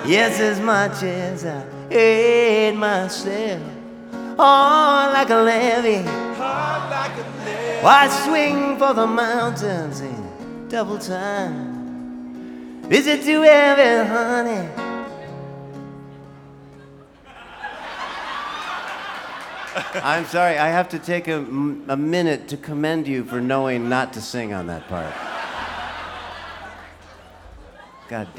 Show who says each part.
Speaker 1: Yes, as much as I hate myself. Oh, like a levee. Why swing for the mountains in double time? Is it too heavy, honey? I'm sorry, I have to take a minute to commend you for knowing not to sing on that part. God damn.